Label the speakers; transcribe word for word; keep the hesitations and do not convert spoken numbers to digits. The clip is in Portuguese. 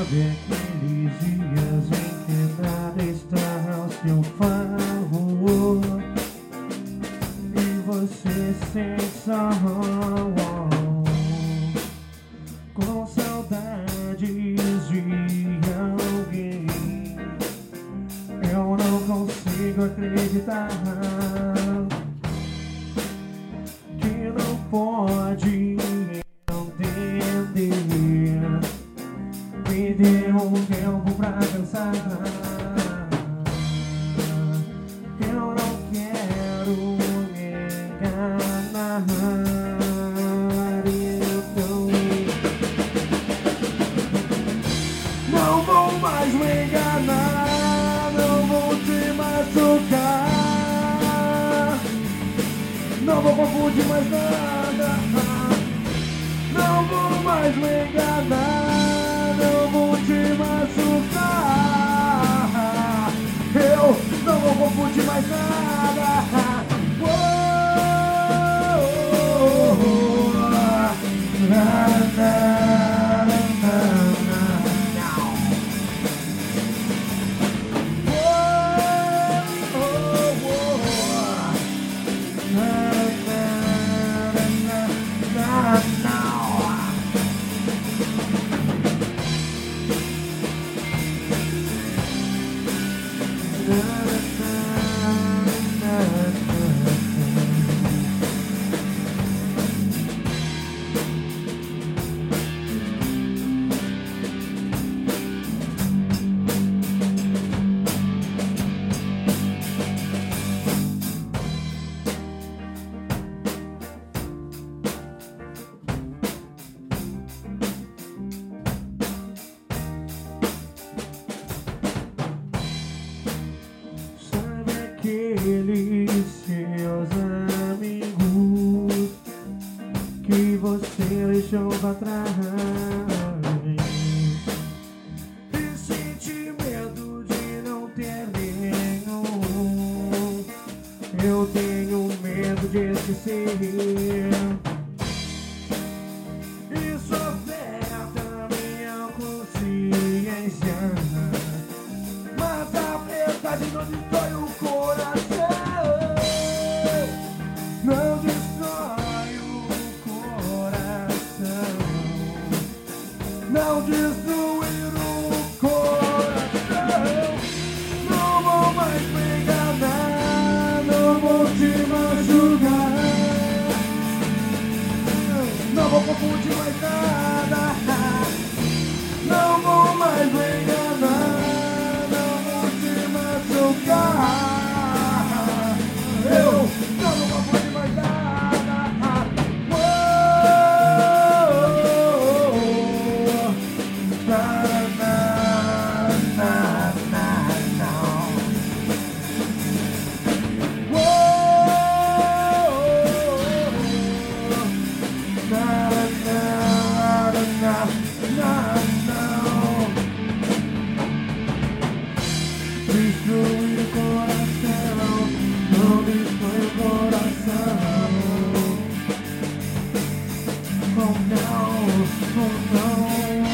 Speaker 1: Sabe aqueles dias em que nada está ao seu favor e você sente só com saudades de alguém. Eu não consigo acreditar que não pode entender. Me dê um tempo pra pensar. Eu não quero me enganar. Então não vou mais me enganar. Não vou te machucar. Não vou confundir mais nada. Não vou mais me enganar. Não vou te machucar. Eu não vou confundir mais nada. Oh, oh, oh, oh. Na, na, na, na, na. Oh, oh, oh. Na, na, na, na, na. Aqueles seus amigos que você deixou pra trás e sente medo de não ter nenhum. Eu tenho medo de esquecer. Isso afeta minha consciência, mas a verdade não destrói o coração. Não destrói o coração. Não destruir o coração. Não vou mais me enganar. Não vou te machucar. Não vou confundir mais nada. Não vou mais me enganar. Eu não vou confundir mais nada. Oh, oh, oh. Na, na, na, na, na. Oh, oh, oh. Na, na, na, na, na. Destruir o coração, não destrói o coração. Oh não, oh não.